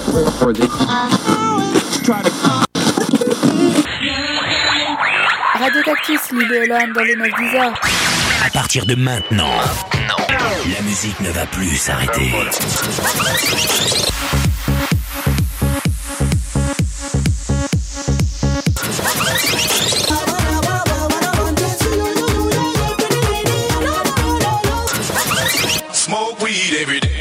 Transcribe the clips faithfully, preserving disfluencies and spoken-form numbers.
Radio Cactus, Lilo et Lohan dans les neuf dix heures. À partir de maintenant, la musique ne va plus s'arrêter. Smoke weed every day.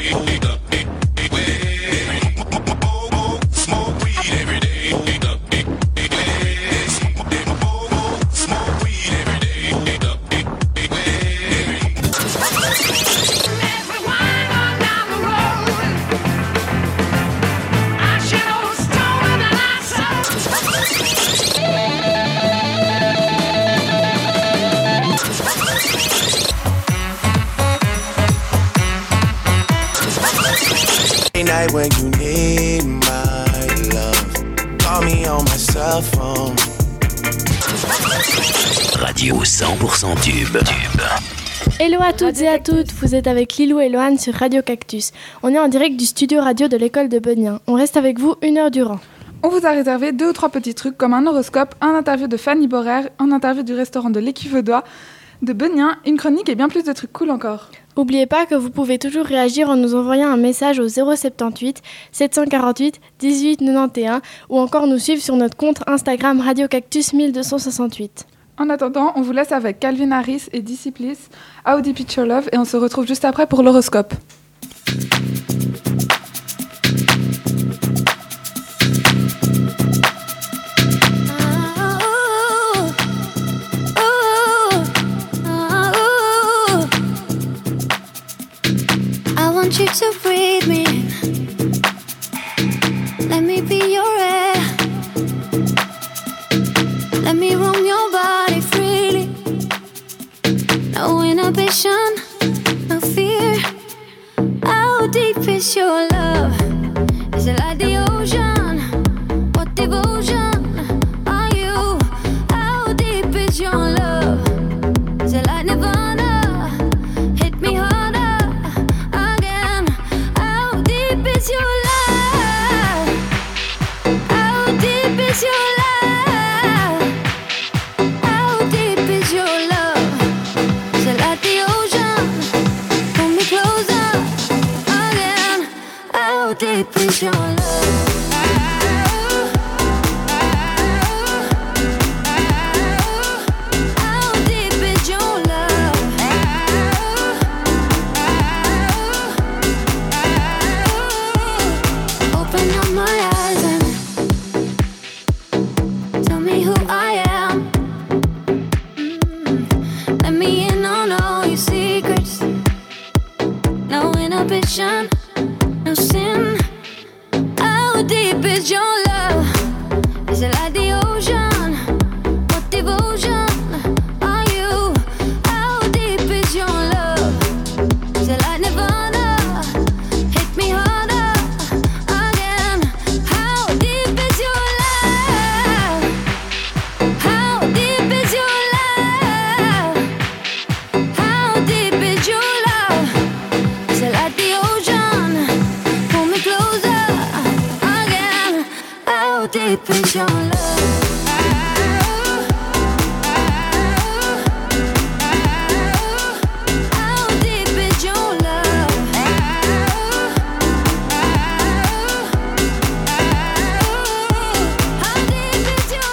Night when you need my love, call me on my cell phone. Radio cent pour cent tube. tube. Hello à toutes et à toutes, vous êtes avec Lilou et Lohan sur Radio Cactus. On est en direct du studio radio de l'école de Benien. On reste avec vous une heure durant. On vous a réservé deux ou trois petits trucs comme un horoscope, un interview de Fanny Borer, un interview du restaurant de l'Équivaudois, de Benien, une chronique et bien plus de trucs cool encore. N'oubliez pas que vous pouvez toujours réagir en nous envoyant un message au zéro soixante-dix-huit sept cent quarante-huit dix-huit quatre-vingt-onze ou encore nous suivre sur notre compte Instagram Radio Cactus mille deux cent soixante-huit. En attendant, on vous laisse avec Calvin Harris et Disciplis, How Deep Is Your Love et on se retrouve juste après pour l'horoscope. You to breathe me, let me be your air, let me roam your body freely, no inhibition, no fear. How deep is your love? Is it like the ocean? What devotion are you? How deep is your love? Is it like Nirvana? Hit me harder. Is your love? How deep is your love? How deep is your love? Is it like the ocean? Pull me closer again. How deep is your love? No sin. How deep is your love? Is it like the ocean? What devotion are you? How deep is your love? Is it like Nirvana? Hit me harder again. How deep is your love? How deep is your love? How deep is your love? Is it like the ocean? Pull me closer again. How deep is your love? How deep is your love? How deep is your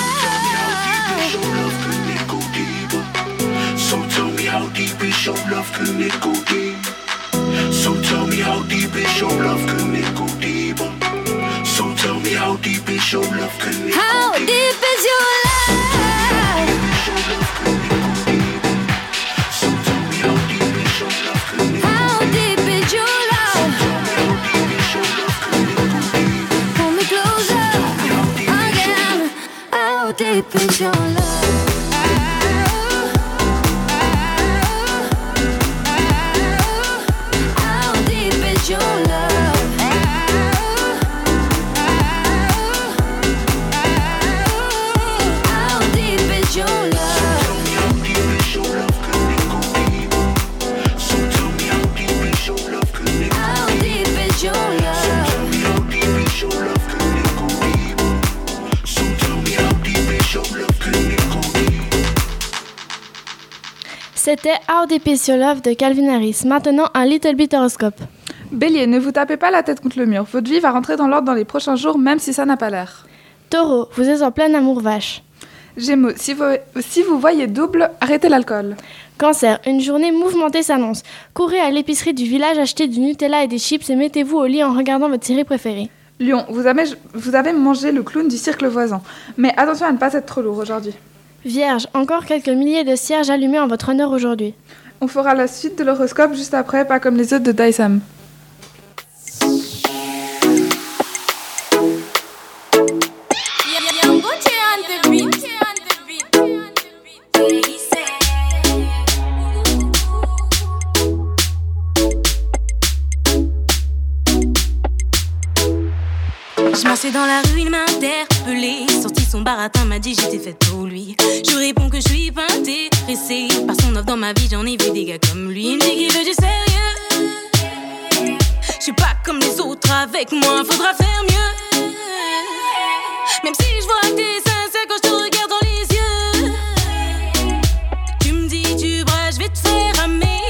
love? So tell me how deep is your love, can it go deep? So tell me how deep is your love, can it go deeper? So tell me how deep is your love, can it go deeper? How deep is your love? So tell me how deep is your love, can it go deeper? How deep is your love? Pull me closer again. How deep is your love? Your love. C'était How Deep Is Your Love de Calvin Harris. Maintenant, un Little Bit horoscope. Bélier, ne vous tapez pas la tête contre le mur. Votre vie va rentrer dans l'ordre dans les prochains jours, même si ça n'a pas l'air. Taureau, vous êtes en plein amour vache. Gémeaux, si vous, si vous voyez double, arrêtez l'alcool. Cancer, une journée mouvementée s'annonce. Courez à l'épicerie du village, achetez du Nutella et des chips et mettez-vous au lit en regardant votre série préférée. Lion, vous avez, vous avez mangé le clown du cirque voisin. Mais attention à ne pas être trop lourd aujourd'hui. Vierge, encore quelques milliers de cierges allumés en votre honneur aujourd'hui. On fera la suite de l'horoscope juste après, pas comme les autres de Dysam. Je marchais dans la rue, il m'a interpellé. Sorti son baratin, m'a dit j'étais faite pour lui. Je réponds que je suis pas intéressée par son offre dans ma vie, j'en ai vu des gars comme lui. Il me dit qu'il veut du sérieux. Je suis pas comme les autres, avec moi faudra faire mieux. Même si je vois que t'es sincère quand je te regarde dans les yeux. Tu me dis tu bras, je vais te faire ramer.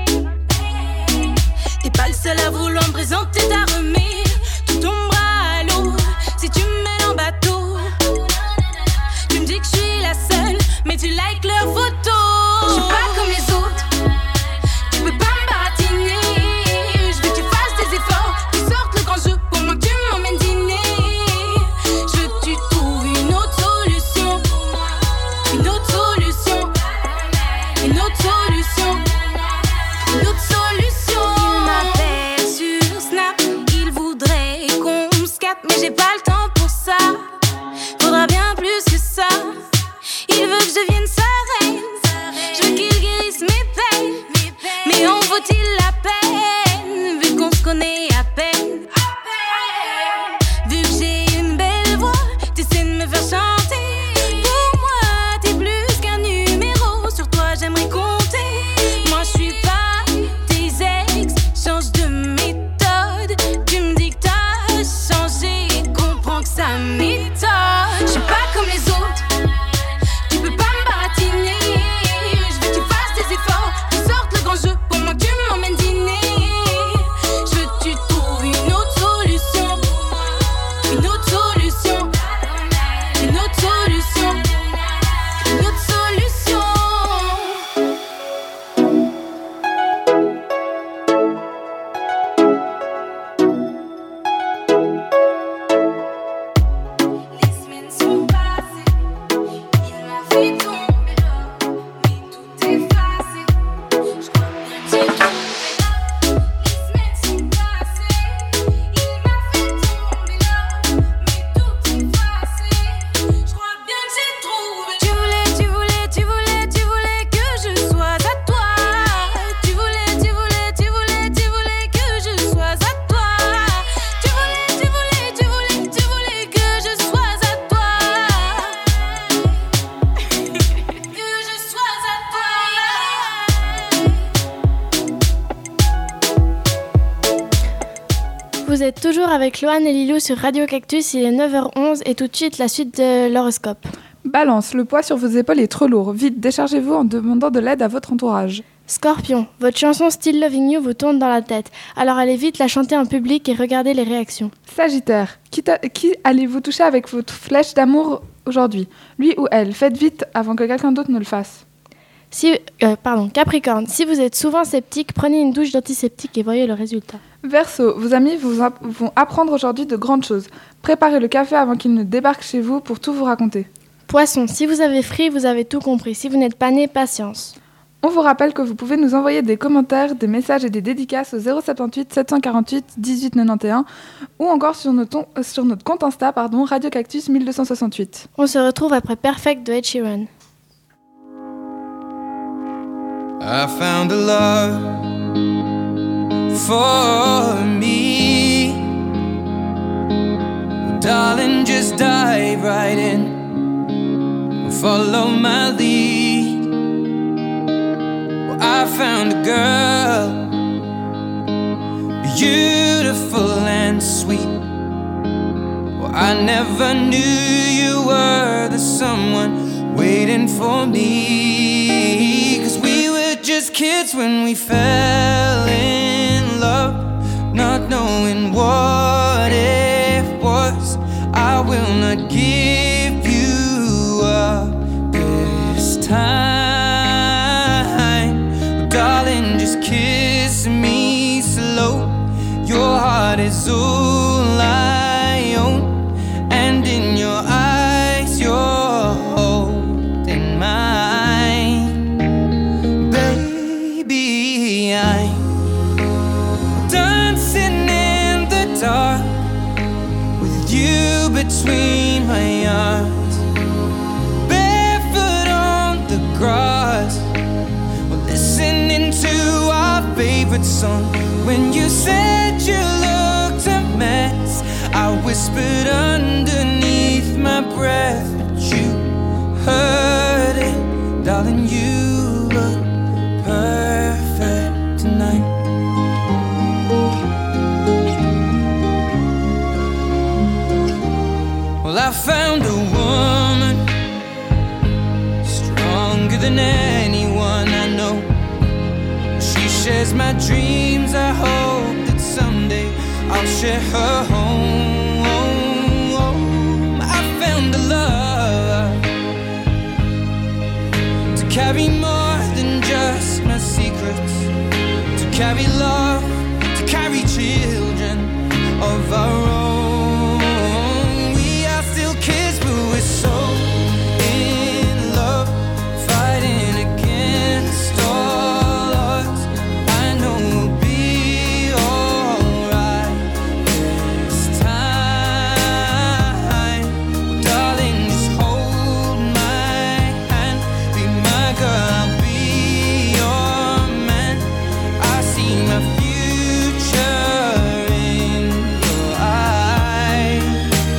T'es pas le seul à vouloir me présenter ta remise. Tout tombera à l'eau si tu me mets en bateau. Tu me dis que je suis la seule, mais tu likes leurs photos. Je suis pas comme les autres, tu peux pas me baratiner. Je veux que tu fasses des efforts, tu sortes le grand jeu pour moi que tu m'emmènes dîner. Je veux que tu trouves une autre solution, une autre solution, une autre solution, une autre solution. Il m'appelle sur Snap, il voudrait qu'on se capte, mais j'ai pas le temps pour ça. Faudra bien plus que ça. Il veut que je devienne sa reine. Je veux qu'il guérisse mes peines. Mais en vaut-il la peine, vu qu'on se connaît à peine? Vu que j'ai une belle voix, t'essaies de me faire chanter. Pour moi, t'es plus qu'un numéro. Sur toi, j'aimerais compter. Moi, je suis pas tes ex. Change de méthode. Tu me dis que t'as changé. Comprends que ça m'étonne. Je suis pas comme les autres, tu peux pas me baratiner. Je veux que tu fasses des efforts, tu sortes le grand jeu pour moi que tu m'emmènes dîner. Je veux que tu trouves une autre solution, une autre solution, une autre solution, une autre solution. Les semaines sont passées, il m'a fait tomber là, mais tout effacé. Je crois bien que j'ai trouvé là. Les semaines sont passées, il m'a fait tomber là, mais tout effacé. Je crois bien que j'ai trouvé. Tu voulais, tu voulais, tu voulais, tu voulais que je sois à toi. Tu voulais, tu voulais, tu voulais, tu voulais que je sois à toi. Tu voulais, tu voulais, tu voulais, tu voulais que je sois à toi. Que je sois à toi. Vous êtes toujours avec Loane et Lilou sur Radio Cactus, il est neuf heures onze et tout de suite la suite de l'horoscope. Balance, le poids sur vos épaules est trop lourd. Vite, déchargez-vous en demandant de l'aide à votre entourage. Scorpion, votre chanson Still Loving You vous tourne dans la tête, alors allez vite la chanter en public et regardez les réactions. Sagittaire, qui, t'a- qui allez-vous toucher avec votre flèche d'amour aujourd'hui? Lui ou elle? Faites vite avant que quelqu'un d'autre ne le fasse. Si, euh, pardon, Capricorne, si vous êtes souvent sceptique, prenez une douche d'antiseptique et voyez le résultat. Verseau, vos amis vous app- vont apprendre aujourd'hui de grandes choses. Préparez le café avant qu'ils ne débarquent chez vous pour tout vous raconter. Poisson, si vous avez fri, vous avez tout compris. Si vous n'êtes pas né, patience. On vous rappelle que vous pouvez nous envoyer des commentaires, des messages et des dédicaces au zéro soixante-dix-huit sept cent quarante-huit dix-huit quatre-vingt-onze ou encore sur notre, ton- euh, sur notre compte Insta, pardon, Radio Cactus mille deux cent soixante-huit. On se retrouve après Perfect de Ed Sheeran. I found a love for me. Well, darling, just dive right in. Follow my lead. Well, I found a girl, beautiful and sweet. Well, I never knew you were the someone waiting for me. 'Cause we were just kids when we fell in love, not knowing what it was. I will not give you up this time. Oh, darling, just kiss me slow. Your heart is all I own, and in your eyes you're holding mine. Baby, I'm dancing in the dark with you between my arms, barefoot on the grass, we're listening to our favorite song. When you said you looked a mess, I whispered underneath my breath, but you heard it. Darling, you look perfect tonight. Well, I found a woman stronger than anyone I know. She shares my dreams. I hope that someday I'll share her home. I found a love to carry more than just my secrets, to carry love, to carry children of our own. We are still kids, but we're so in love, fighting against all odds. I know we'll be alright this time. Darling, just hold my hand, be my girl, I'll be your man. I see my future in your eyes.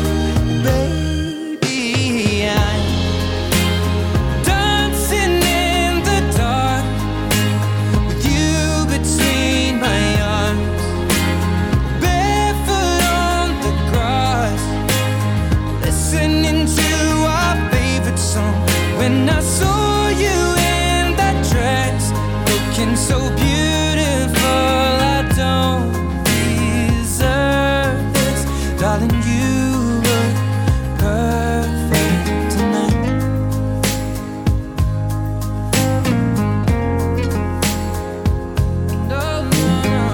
Baby, I'm dancing in the dark with you between my arms, barefoot on the grass, listening to our favorite song. When I saw you in that dress, looking so beautiful, I don't deserve this. Darling, you look perfect tonight. No, no,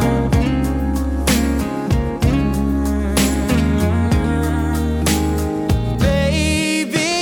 baby,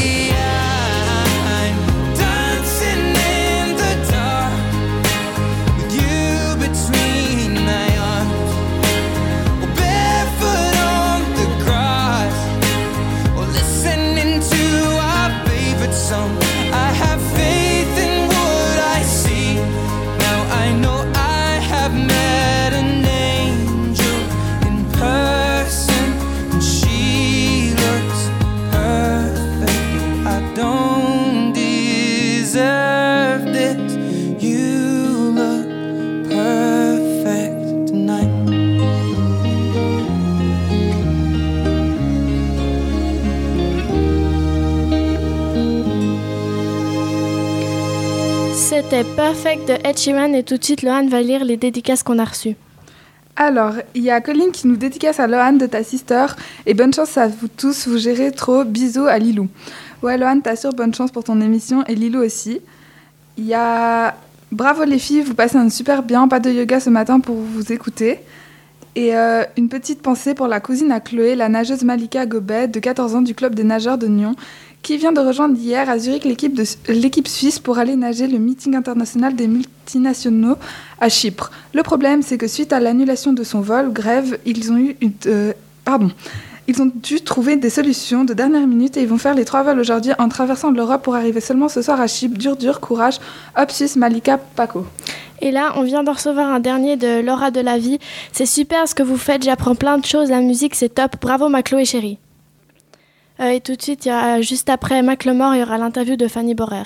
I'm dancing in the dark with you between my arms, or barefoot on the grass, or listening to our favorite song. I have faith in what I see. Now I know I have met an angel in person, and she looks perfect. I don't deserve this. You look perfect tonight. C'était Perfect de Ed Sheeran et tout de suite Lohan va lire les dédicaces qu'on a reçues. Alors, il y a Colline qui nous dédicace à Lohan de ta sister. Et bonne chance à vous tous, vous gérez trop. Bisous à Lilou. Ouais, Lohan, t'assure bonne chance pour ton émission et Lilou aussi. Il y a Bravo les filles, vous passez un super bien. Pas de yoga ce matin pour vous écouter. Et euh, une petite pensée pour la cousine à Chloé, la nageuse Malika Gobet, de quatorze ans du club des nageurs de Nyon, qui vient de rejoindre hier à Zurich l'équipe, de, l'équipe suisse pour aller nager le meeting international des multinationaux à Chypre. Le problème, c'est que suite à l'annulation de son vol, grève, ils ont eu une, euh, pardon, ils ont dû trouver des solutions de dernière minute et ils vont faire les trois vols aujourd'hui en traversant l'Europe pour arriver seulement ce soir à Chypre. Dur, dur, courage. Hop, Suisse, Malika, Paco. Et là, on vient de recevoir un dernier de Laura de la Vie. C'est super ce que vous faites, j'apprends plein de choses, la musique c'est top. Bravo ma Chloé chérie. Euh, et tout de suite, il y a, juste après Macklemore, il y aura l'interview de Fanny Borer.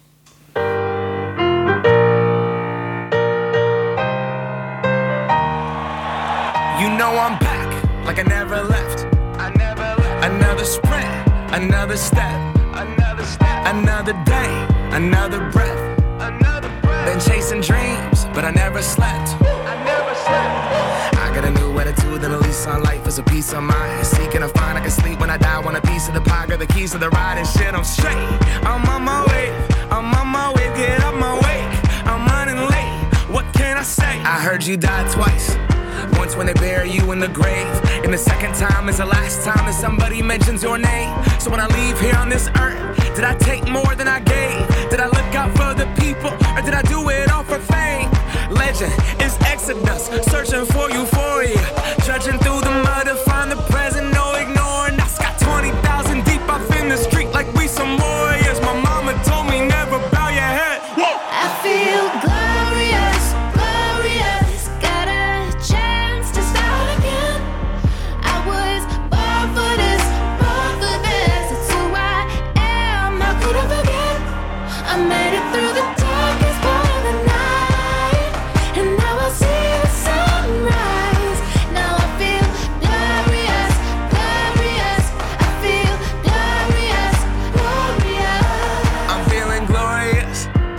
You know I'm back, like I never left. I never left. Another sprint, another step, another step, another day, another breath, another breath. Been chasing dreams, but I never slept. I never slept. I got a new attitude and a lease on life is a peace of mind. Seeking to find I can sleep when I die. Want a piece of the pie, got the keys to the ride and shit. I'm straight. I'm on my way. I'm on my way. Get up my way. I'm running late. What can I say? I heard you died twice. Once when they bury you in the grave, and the second time is the last time that somebody mentions your name. So when I leave here on this earth, did I take more than I gave? Did I look out for the people, or did I do it all for fame? Legend is Exodus, searching for euphoria, trudging through the mud to find the present, no ignoring. I got twenty thousand deep off in the street like we some warriors. My mama told me never bow your head. Whoa. I feel glorious, glorious. Got a chance to start again. I was born for this, born for this. It's who I am. How could I forget? I made it through the darkest part of the night, and now I see the sunrise. Now I feel glorious, glorious. I feel glorious, glorious. I'm feeling glorious.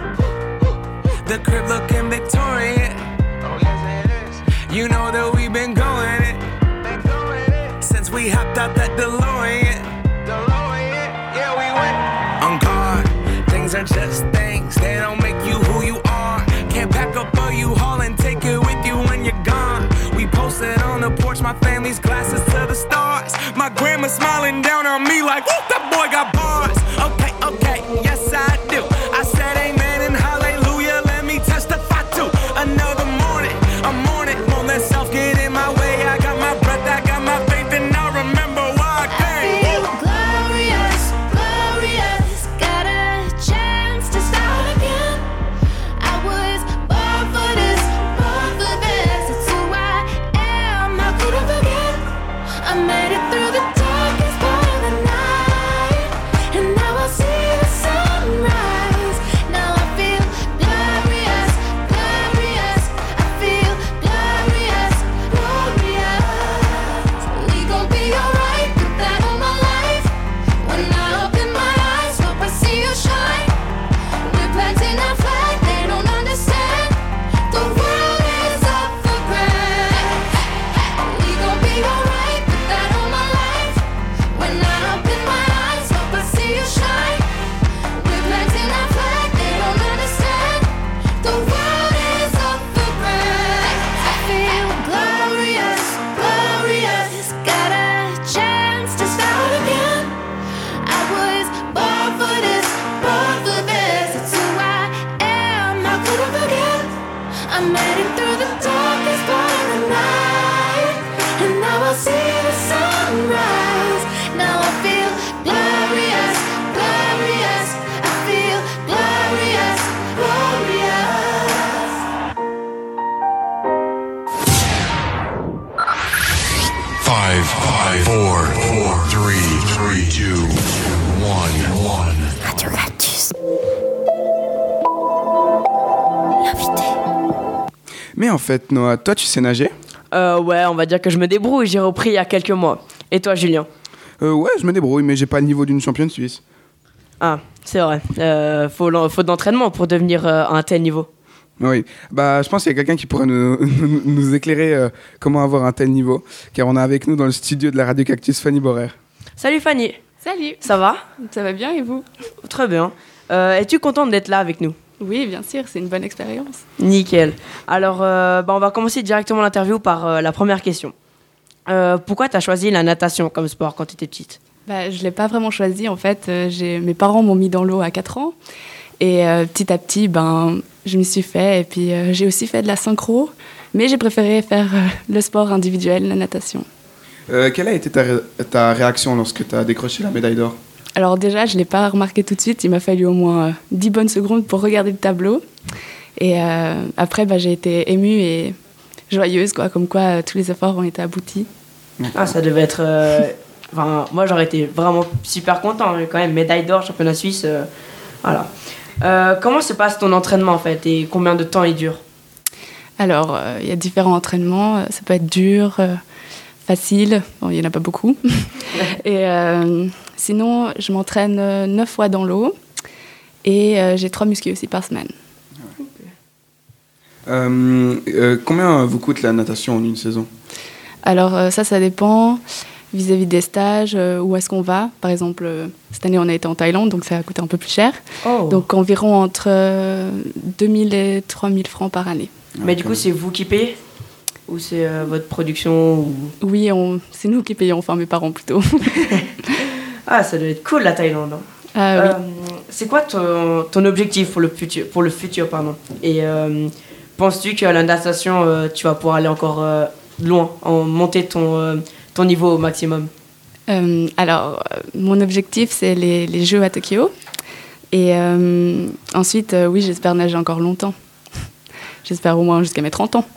The crib looking Victorian. Oh yes it is. You know that we've been going it. Been going it. Since we hopped out that DeLorean. DeLorean, yeah we went. On guard, things are just things. They don't make you who you are. Can't pack up a U-Haul and take it with you when you're gone. We posted on the porch, my family's glasses to the stars. My grandma smiling down on me like, whoop, that boy got bars. Okay, okay, yes I do. I said amen and hallelujah, let me testify to another morning. A morning, won't let self get in my way. I got my breath, I got my faith, and I remember why I I came. feel glorious, glorious. Got a chance to start again. I was born for this, born for this. It's who I am. How could I forget? I made it through the darkest part of the night, and now I see the sunrise. Now I feel glorious, glorious. I feel glorious, glorious. We gon' be alright, put that on my life. When I open my eyes, hope I see you shine. We're planting our flag, they don't understand. The world is up for grabs. We gon' be alright, put that on my life. When I open my eyes, hope I see you shine. We're planting our flag, they don't understand. The world is up for grabs. I feel glorious, glorious. Got a chance to start again. I was born for this, born for this. It's who I am. How could I forget? I made it through the darkest part of the night, and now I see the sunrise. Now I feel glorious, glorious. I feel glorious, glorious. Five, five, four, four, three, three, two, one, one. Radio Cactus. L'invité. Mais en fait, Noah, toi, tu sais nager? Euh, ouais, on va dire que je me débrouille, j'ai repris il y a quelques mois. Et toi, Julien? Euh, ouais, je me débrouille, mais j'ai pas le niveau d'une championne suisse. Ah, c'est vrai. Euh, faut, l'en- faut de l'entraînement pour devenir euh, à un tel niveau. Oui, bah, je pense qu'il y a quelqu'un qui pourrait nous, nous, nous éclairer euh, comment avoir un tel niveau, car on a avec nous dans le studio de la Radio Cactus Fanny Borer. Salut Fanny, Salut, ça va? ça va bien et vous? Très bien. Euh, es-tu contente d'être là avec nous? Oui, bien sûr, c'est une bonne expérience. Nickel. Alors, euh, bah, on va commencer directement l'interview par euh, la première question. Euh, pourquoi tu as choisi la natation comme sport quand tu étais petite? Bah, je ne l'ai pas vraiment choisi, en fait. Euh, j'ai... Mes parents m'ont mis dans l'eau à quatre ans. Et euh, petit à petit, ben, je m'y suis fait. Et puis, euh, j'ai aussi fait de la synchro. Mais j'ai préféré faire euh, le sport individuel, la natation. Euh, quelle a été ta, ré- ta réaction lorsque tu as décroché la médaille d'or? Alors déjà, je ne l'ai pas remarqué tout de suite. Il m'a fallu au moins euh, dix bonnes secondes pour regarder le tableau. Et euh, après, bah, j'ai été émue et joyeuse, quoi, comme quoi euh, tous les efforts ont été aboutis. Ah, ça devait être... euh, Enfin, moi, j'aurais été vraiment super content. Quand même, médaille d'or, championnat suisse. euh, Voilà. Euh, comment se passe ton entraînement, en fait, et combien de temps il dure? Alors, euh, il y a différents entraînements. Euh, Ça peut être dur, euh, facile. Bon, il n'y en a pas beaucoup. Et euh, sinon, je m'entraîne euh, neuf fois dans l'eau. Et euh, j'ai trois muscu aussi par semaine. Euh, euh, combien vous coûte la natation en une saison? Alors euh, ça, ça dépend vis-à-vis des stages, euh, où est-ce qu'on va. Par exemple, euh, cette année, on a été en Thaïlande, donc ça a coûté un peu plus cher. Oh. Donc environ entre euh, deux mille et trois mille francs par année. Mais okay. Du coup, c'est vous qui payez? Ou c'est euh, votre production ou... Oui, on, c'est nous qui payons, enfin mes parents plutôt. Ah, ça doit être cool la Thaïlande. Hein. Ah, euh, oui. C'est quoi ton, ton objectif pour le futur, pour le futur pardon. Et euh, penses-tu qu'à la natation, euh, tu vas pouvoir aller encore euh, loin, en monter ton, euh, ton niveau au maximum? euh, Alors, euh, mon objectif, c'est les, les Jeux à Tokyo. Et euh, ensuite, euh, oui, j'espère nager encore longtemps. J'espère au moins jusqu'à mes trente ans.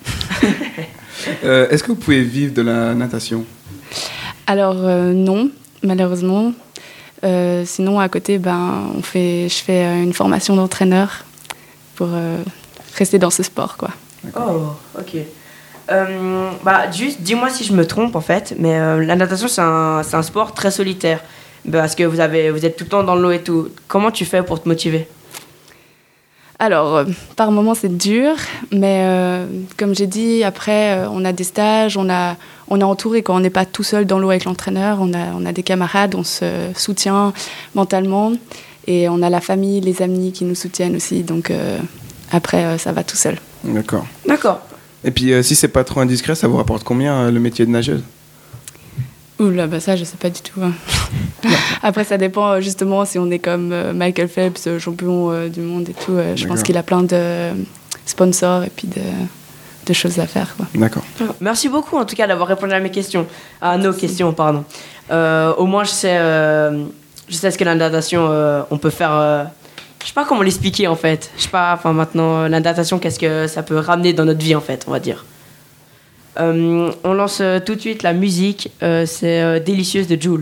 euh, est-ce que vous pouvez vivre de la natation? Alors, euh, non, malheureusement. Euh, sinon, à côté, ben, on fait, je fais une formation d'entraîneur pour euh, rester dans ce sport, quoi. Oh, ok. Euh, bah, juste, dis-moi si je me trompe, en fait, mais euh, la natation, c'est un, c'est un sport très solitaire. Parce que vous, avez, vous êtes tout le temps dans l'eau et tout. Comment tu fais pour te motiver? Alors, euh, par moments, c'est dur, mais euh, comme j'ai dit, après, euh, on a des stages, on, a, on est entouré quand on n'est pas tout seul dans l'eau avec l'entraîneur. On a, on a des camarades, on se soutient mentalement. Et on a la famille, les amis qui nous soutiennent aussi. Donc, euh, après, euh, ça va tout seul. D'accord. D'accord. Et puis, euh, si c'est pas trop indiscret, ça vous rapporte combien euh, le métier de nageuse? Oula, bah ça, je sais pas du tout. Hein. Après, ça dépend justement si on est comme euh, Michael Phelps, champion euh, du monde et tout. Euh, je pense qu'il a plein de sponsors et puis de, de choses à faire, quoi. D'accord. Merci beaucoup en tout cas d'avoir répondu à mes questions, à nos questions, pardon. Euh, au moins, je sais, euh, je sais ce que la natation, euh, on peut faire. Euh, je sais pas comment l'expliquer en fait. Je sais pas. Enfin, maintenant, la natation, qu'est-ce que ça peut ramener dans notre vie en fait, on va dire. Euh, on lance euh, tout de suite la musique, euh, c'est euh, Délicieuse de Jul.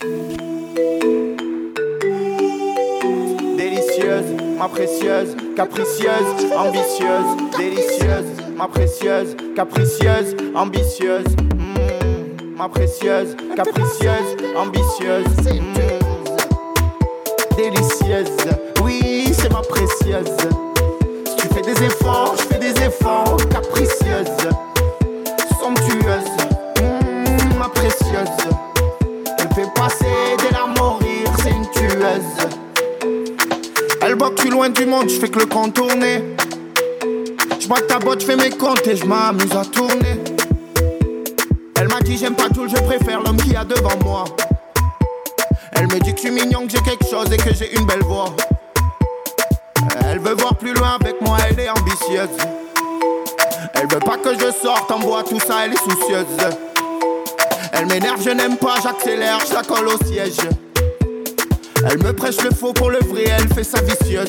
Délicieuse, ma précieuse, capricieuse, ambitieuse. Délicieuse, ma précieuse, capricieuse, ambitieuse. Mmh, ma précieuse, capricieuse, ambitieuse. Mmh. Délicieuse, oui, c'est ma précieuse. Si tu fais des efforts, je fais des efforts, capricieuse. Somptueuse, mmh, ma précieuse. Elle fait passer des larmes au rire, c'est une tueuse. Elle boque plus loin du monde, je fais que le contourner. Je bois ta botte, je fais mes comptes et je m'amuse à tourner. Elle m'a dit j'aime pas tout, je préfère l'homme qui a devant moi. Elle me dit que je suis mignon, que j'ai quelque chose et que j'ai une belle voix. Elle veut voir plus loin avec moi, elle est ambitieuse. Elle veut pas que je sorte en bois, tout ça, elle est soucieuse. Elle m'énerve, je n'aime pas, j'accélère, je la colle au siège. Elle me prêche le faux pour le vrai, elle fait sa vicieuse.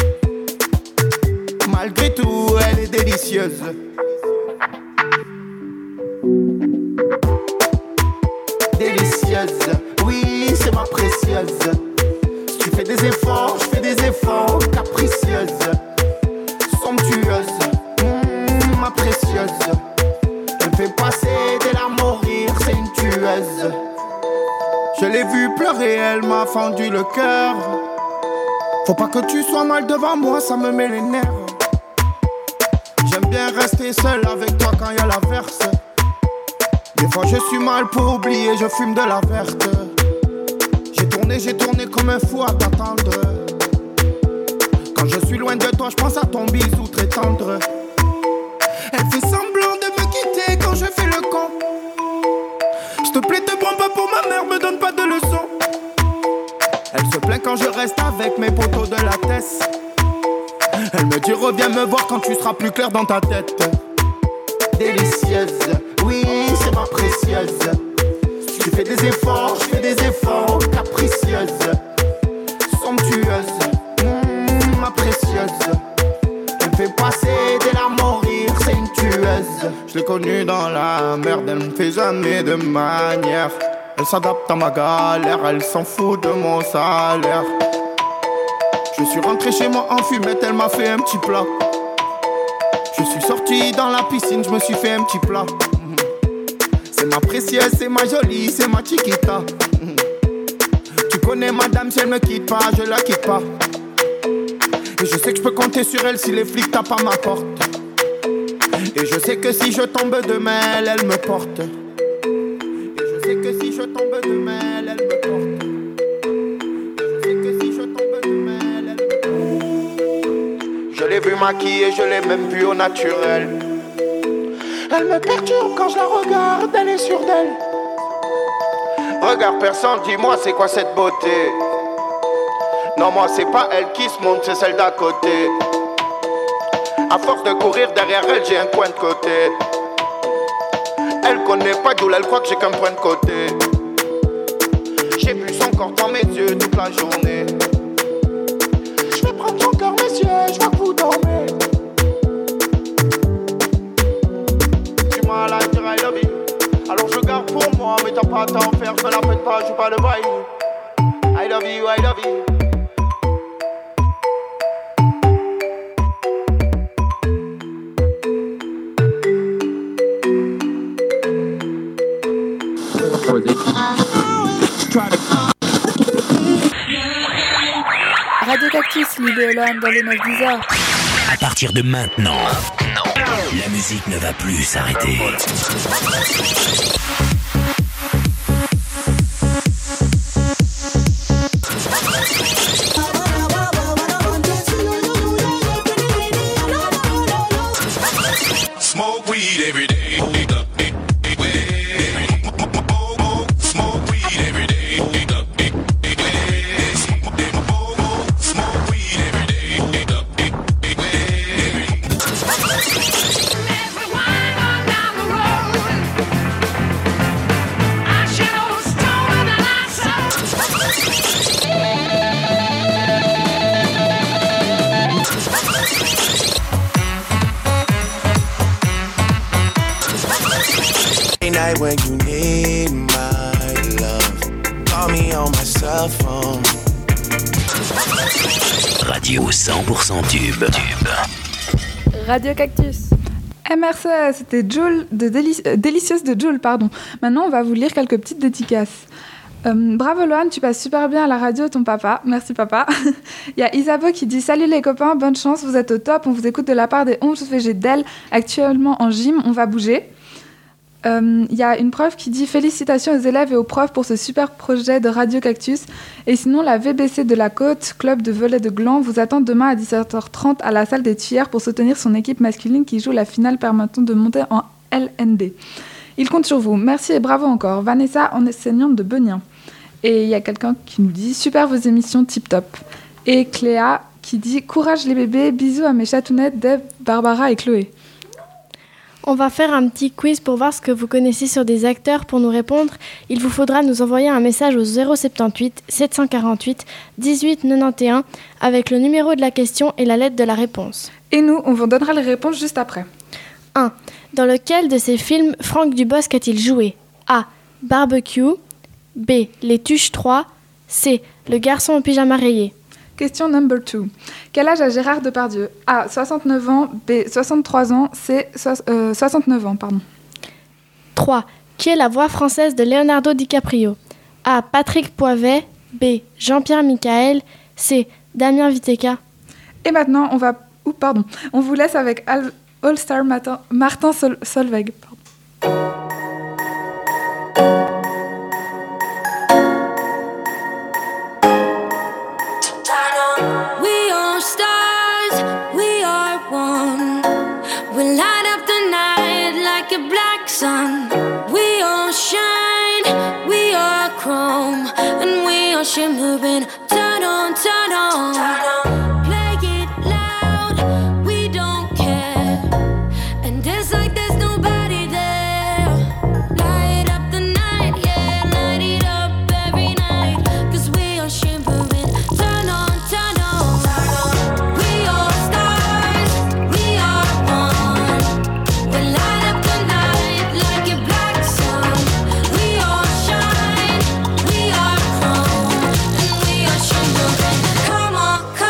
Malgré tout, elle est délicieuse. Délicieuse, oui, c'est ma précieuse. Si tu fais des efforts, je fais des efforts, capricieuse. Somptueuse, mmh, ma précieuse. Elle fait passer des larmes au rire, c'est une tueuse. Je l'ai vue pleurer, elle m'a fendu le cœur. Faut pas que tu sois mal devant moi, ça me met les nerfs. J'aime bien rester seul avec toi quand y'a l'averse. Des fois je suis mal pour oublier, je fume de la verte. J'ai tourné, j'ai tourné comme un fou à t'attendre. Quand je suis loin de toi, je pense à ton bisou très tendre. Elle fait semblant de me quitter quand je fais le con. S'il te plaît, te prends pas pour ma mère, me donne pas de leçons. Elle se plaint quand je reste avec mes poteaux de la tête. Elle me dit reviens me voir quand tu seras plus clair dans ta tête. Délicieuse, oui c'est ma précieuse. Si tu fais des efforts, je fais des efforts, capricieuse. Somptueuse, mmh, ma précieuse. Elle fait passer des larmes au rire, c'est une tueuse. Je l'ai connue dans la merde, elle me fait jamais de manière. Elle s'adapte à ma galère, elle s'en fout de mon salaire. Je suis rentré chez moi en fumette, elle m'a fait un petit plat. Je suis sorti dans la piscine, je me suis fait un petit plat. C'est ma précieuse, c'est ma jolie, c'est ma chiquita. Tu connais madame, si elle me quitte pas, je la quitte pas. Et je sais que je peux compter sur elle si les flics tapent à ma porte. Et je sais que si je tombe demain, elle, elle me porte. Et je sais que si je tombe demain, elle, elle me porte. Et je sais que si je tombe demain, elle, elle me porte. Je l'ai vu maquillée, je l'ai même vu au naturel. Elle me perturbe quand je la regarde, elle est sûre d'elle. Regarde personne, dis-moi c'est quoi cette beauté. Non moi c'est pas elle qui se monte, c'est celle d'à côté. À force de courir derrière elle, j'ai un point de côté. Elle connaît pas d'où elle croit que j'ai qu'un point de côté. J'ai vu son corps dans mes yeux toute la journée. Je vais prendre ton cœur messieurs, je vois que vous dormez. Tu m'as la dire I love you. Alors je garde pour moi, mais t'as pas à t'en faire, je me la pète pas, je joue pas le bail. I love you, I love you. Radio Cactus, Lily et Lohan dans les neuf dix heures. À partir de maintenant, la musique ne va plus s'arrêter. Smoke weed every day. When you need my love, call me on my cell phone. Radio cent pour cent tube. Radio Cactus. M R C, c'était Joule de Délic- euh, Délicieuse de Joule, pardon. Maintenant, on va vous lire quelques petites dédicaces. Euh, bravo Lohan, tu passes super bien à la radio, ton papa. Merci papa. Il y a Isabeau qui dit « Salut les copains, bonne chance, vous êtes au top. On vous écoute de la part des onze V G d'Elle, actuellement en gym, on va bouger. » Il euh, y a une prof qui dit « Félicitations aux élèves et aux profs pour ce super projet de Radio Cactus. Et sinon, la V B C de la Côte, club de volley de Gland, vous attend demain à dix-sept heures trente à la salle des Tuillères pour soutenir son équipe masculine qui joue la finale permettant de monter en L N D. Il compte sur vous. Merci et bravo encore. Vanessa, enseignante de Benien. » Et il y a quelqu'un qui nous dit « Super vos émissions, tip top. » Et Cléa qui dit « Courage les bébés, bisous à mes chatounettes Deb, Barbara et Chloé. » On va faire un petit quiz pour voir ce que vous connaissez sur des acteurs. Pour nous répondre, il vous faudra nous envoyer un message au zéro soixante-dix-huit sept cent quarante-huit dix-huit quatre-vingt-onze avec le numéro de la question et la lettre de la réponse. Et nous, on vous donnera les réponses juste après. un. Dans lequel de ces films Franck Dubosc a-t-il joué? A. Barbecue. B. Les Tuches trois. C. Le garçon en pyjama rayé. Question number two. Quel âge a Gérard Depardieu? A. soixante-neuf ans. B. soixante-trois ans. C. So- euh, soixante-neuf ans, pardon. trois. Qui est la voix française de Leonardo DiCaprio? A. Patrick Poivet. B. Jean-Pierre Michael. C. Damien Viteka. Et maintenant, on va... Ouh, pardon. On vous laisse avec Al- All-Star Martin, Martin Sol- Solveig. Pardon. We are stars, we are one. We light up the night like a black sun. We all shine, we are chrome, and we are shimmering. Turn on, turn on. Play it loud, we don't care. And it's like there's nobody there. Light up the night, yeah, light it up every night. 'Cause we are shimmering. Turn on, turn on. We are stars, we are one. We light up the night like a black sun. We all shine, we are chrome, and we are shimmering. Come on, come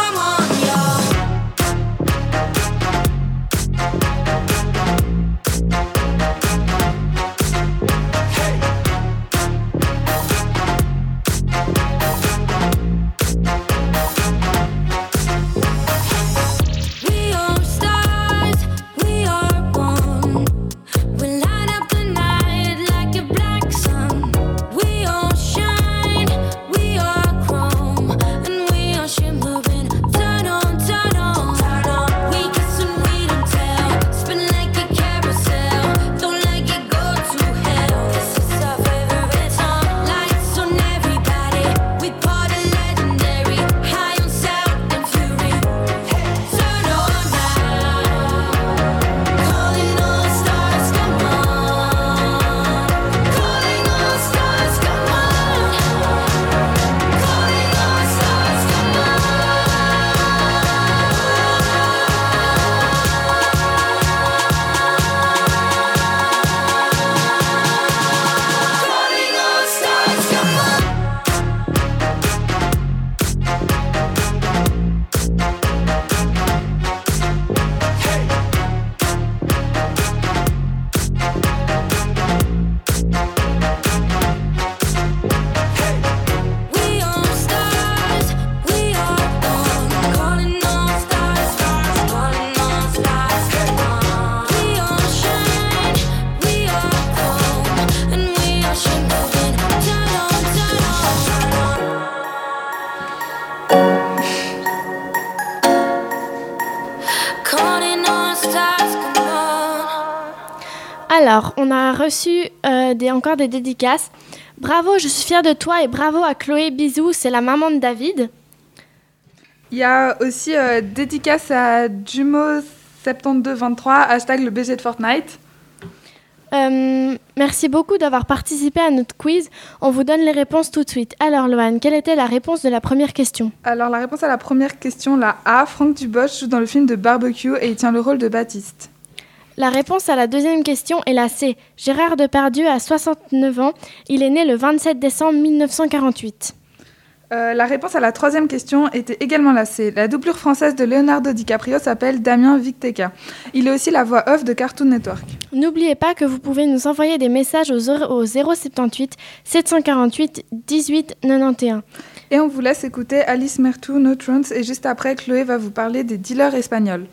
Alors, on a reçu euh, des, encore des dédicaces. Bravo, je suis fière de toi et bravo à Chloé. Bisous, c'est la maman de David. Il y a aussi euh, dédicace à Jumo sept deux deux trois, hashtag le B G de Fortnite. Euh, merci beaucoup d'avoir participé à notre quiz. On vous donne les réponses tout de suite. Alors, Loane, quelle était la réponse de la première question ? Alors, la réponse à la première question, la A, Franck Dubosc joue dans le film de Barbecue et il tient le rôle de Baptiste. La réponse à la deuxième question est la C. Gérard Depardieu a soixante-neuf ans. Il est né le vingt-sept décembre mille neuf cent quarante-huit. Euh, la réponse à la troisième question était également la C. La doublure française de Leonardo DiCaprio s'appelle Damien Victeca. Il est aussi la voix off de Cartoon Network. N'oubliez pas que vous pouvez nous envoyer des messages au zéro sept huit sept cent quarante-huit dix-huit quatre-vingt-onze. Et on vous laisse écouter Alice Mertou, No Thrones, et juste après, Chloé va vous parler des dealers espagnols.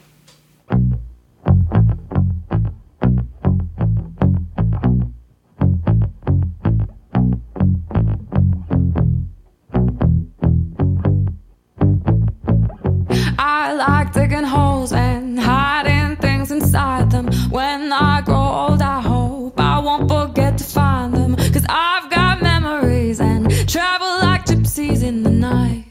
I like digging holes and hiding things inside them. When I grow old, I hope I won't forget to find them. Cause I've got memories and travel like gypsies in the night.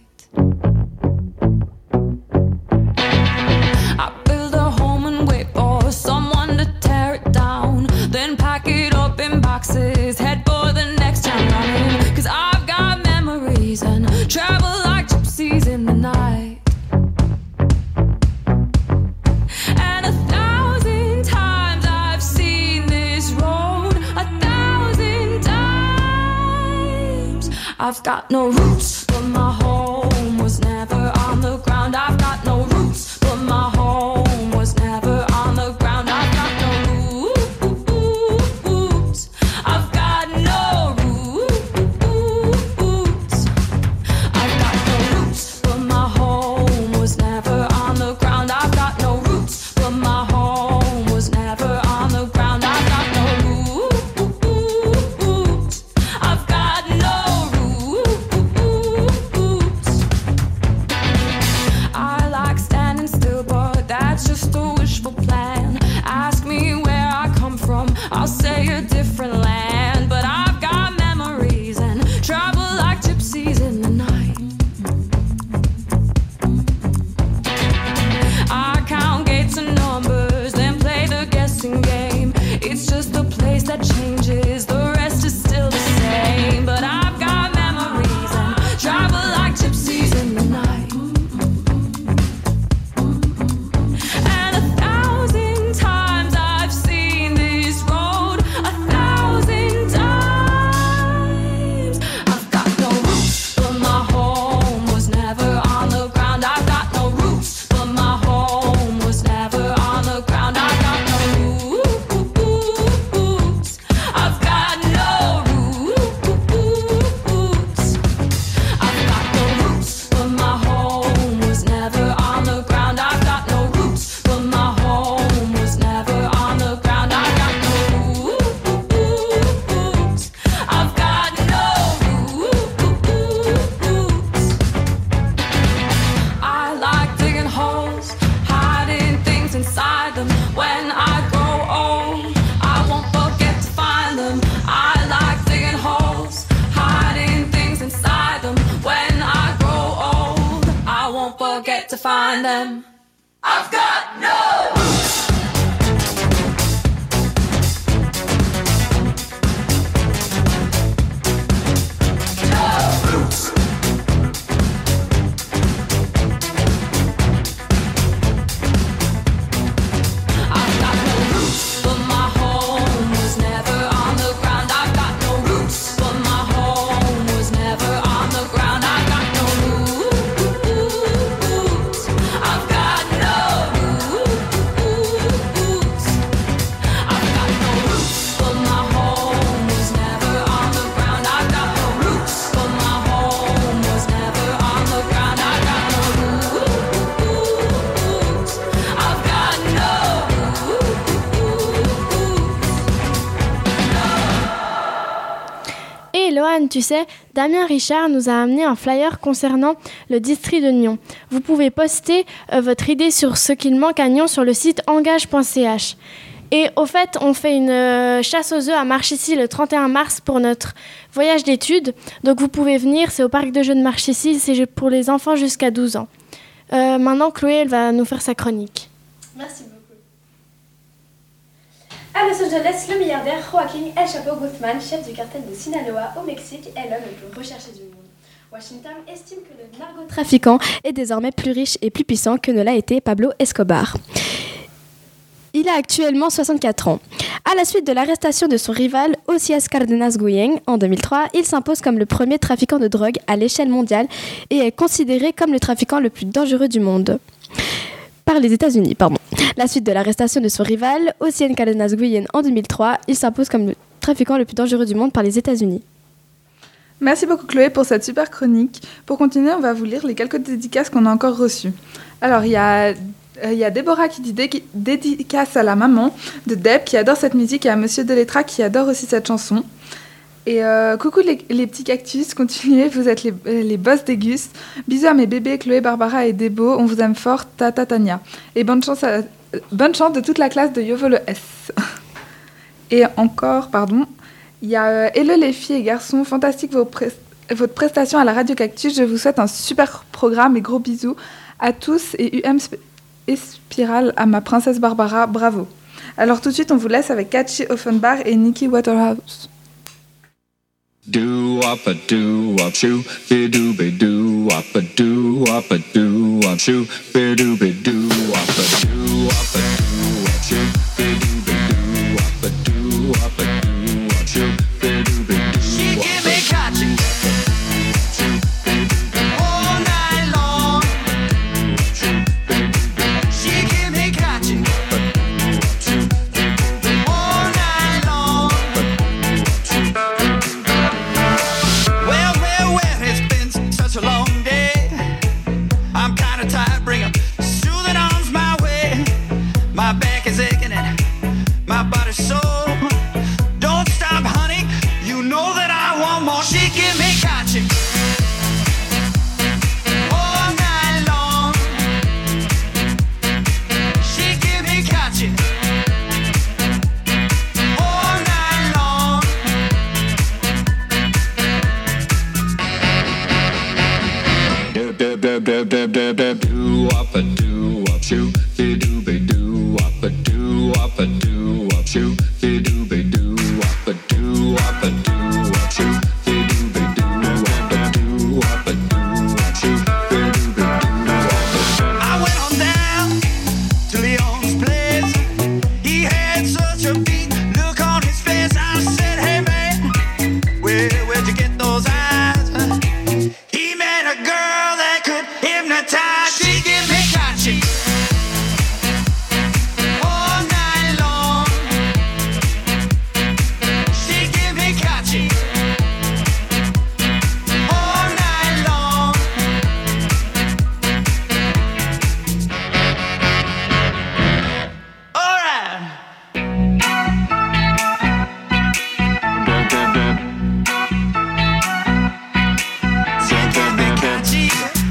I build a home and wait for someone to tear it down. Then pack it up in boxes, head for the next town running. Cause I've got memories and travel like gypsies in the night. I've got no roots, but my home was never on the ground. I've got no roots, but my home was never on the ground. I've got no roots. I've got no roots. I've got no roots, but my home was never on the ground. I've got no roots, but my home was never on the ground. I've got no roots. I've got no I'll say a different land, but I've got memories and travel like gypsies in the night. I count gates and numbers, then play the guessing game. It's just a place that changes, the rest is still the same. But I've got memories and travel like gypsies in the night. To find them, I've got no roots. No roots. I've got no roots, but my home was never on the ground. I've got no roots, but my home was never on the ground. I've got no roots. Loane, tu sais, Damien Richard nous a amené un flyer concernant le district de Nyon. Vous pouvez poster euh, votre idée sur ce qu'il manque à Nyon sur le site engage point c h. Et au fait, on fait une euh, chasse aux œufs à Marchissy le trente et un mars pour notre voyage d'études. Donc vous pouvez venir, c'est au parc de jeux de Marchissy, c'est pour les enfants jusqu'à douze ans. Euh, maintenant, Chloé, elle va nous faire sa chronique. Merci beaucoup. À Los Angeles, le milliardaire Joaquín El Chapo Guzmán, chef du cartel de Sinaloa au Mexique, est l'homme le plus recherché du monde. Washington estime que le narcotrafiquant est désormais plus riche et plus puissant que ne l'a été Pablo Escobar. Il a actuellement soixante-quatre ans. À la suite de l'arrestation de son rival Osias Cárdenas Guillén en deux mille trois, il s'impose comme le premier trafiquant de drogue à l'échelle mondiale et est considéré comme le trafiquant le plus dangereux du monde. Par les États-Unis, pardon. La suite de l'arrestation de son rival Osias Cárdenas Guillén en deux mille trois, il s'impose comme le trafiquant le plus dangereux du monde par les États-Unis. Merci beaucoup Chloé pour cette super chronique. Pour continuer, on va vous lire les quelques dédicaces qu'on a encore reçues. Alors, il y a... Il y a Déborah qui dit dé- dédicace à la maman de Deb qui adore cette musique et à Monsieur Delettra qui adore aussi cette chanson. Et euh, coucou les, les petits cactus, continuez, vous êtes les, les boss des Gus. Bisous à mes bébés Chloé, Barbara et Débo, on vous aime fort, Tata Tania. Et bonne chance, à, bonne chance de toute la classe de Yovo le S. Et encore, pardon, il y a euh, Hello les filles et garçons, fantastique vos pres- votre prestation à la Radio Cactus, je vous souhaite un super programme et gros bisous à tous et U M Sp- et Spirale à ma princesse Barbara, bravo. Alors tout de suite, on vous laisse avec Catchy Offenbach et Nikki Waterhouse. Do up a do up shoo, be do be do up a do up a do up shoo, be do be do up a do up a do up shoo, be do be do up a do up a do up shoo, be do be do. She give me catchy. Do up a do up shoo, be do be do up a do up a do up shoo, be do be do up a do up a do up shoo, be do be do up a do up a do up shoo, be do be do up a. I went on down to Leon's place. He had such a beat look on his face. I said, hey man, where where'd you get those eyes? He met a girl that could hypnotize. She give me catchy all night long. She give me catchy all night long. All right. She give me catchy.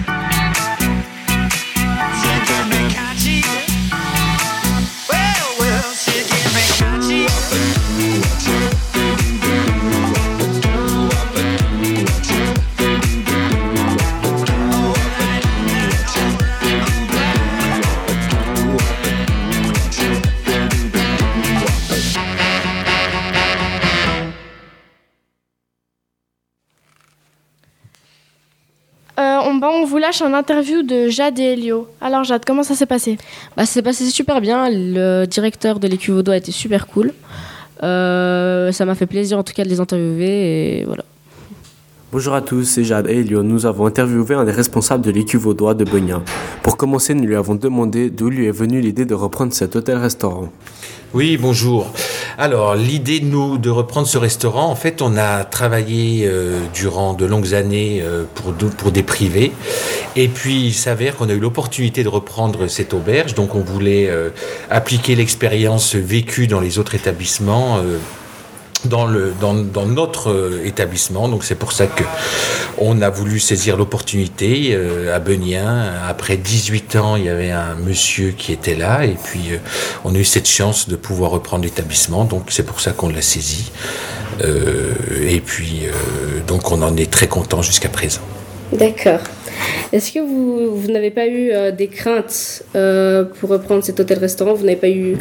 Euh, on, bah, on vous lâche un interview de Jade et Elio. Alors Jade, comment ça s'est passé? Bah, ça s'est passé super bien. Le directeur de l'E Q Vaudois a été super cool. Euh, ça m'a fait plaisir en tout cas de les interviewer et voilà. Bonjour à tous, c'est Jade et Elio. Nous avons interviewé un des responsables de l'E Q Vaudois de Begna. Pour commencer, nous lui avons demandé d'où lui est venue l'idée de reprendre cet hôtel-restaurant. Oui, bonjour. Alors, l'idée de nous de reprendre ce restaurant, en fait, on a travaillé euh, durant de longues années euh, pour, de, pour des privés. Et puis, il s'avère qu'on a eu l'opportunité de reprendre cette auberge. Donc, on voulait euh, appliquer l'expérience vécue dans les autres établissements euh, dans, le, dans, dans notre euh, établissement. Donc c'est pour ça qu'on a voulu saisir l'opportunité euh, à Benien. Après dix-huit ans, il y avait un monsieur qui était là et puis euh, on a eu cette chance de pouvoir reprendre l'établissement. Donc c'est pour ça qu'on l'a saisi. Euh, et puis euh, donc on en est très content jusqu'à présent. D'accord. Est-ce que vous, vous n'avez pas eu euh, des craintes euh, pour reprendre cet hôtel-restaurant? Vous n'avez pas eu